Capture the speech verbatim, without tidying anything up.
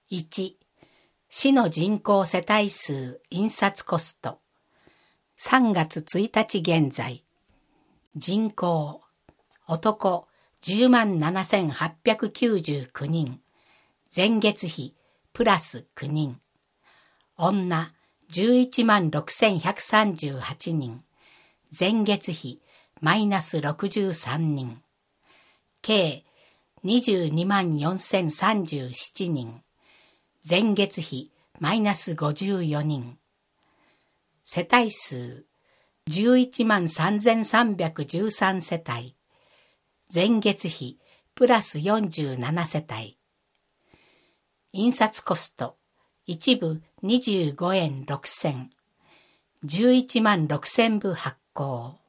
いち、市の人口世帯数印刷コスト。さんがつついたち現在、人口、男じゅうまんななせんはっぴゃくきゅうじゅうきゅうにん、前月比プラスきゅうにん、女じゅういちまんろくせんひゃくさんじゅうはちにん、前月比マイナスろくじゅうさんにん、計にじゅうにまんよんせんさんじゅうななにん、前月比マイナスごじゅうよにん、世帯数じゅういちまんさんぜんさんびゃくじゅうさん世帯、前月比プラスよんじゅうなな世帯、印刷コスト一部にじゅうごえんろくせん、じゅういちまんろくせんぶ発行。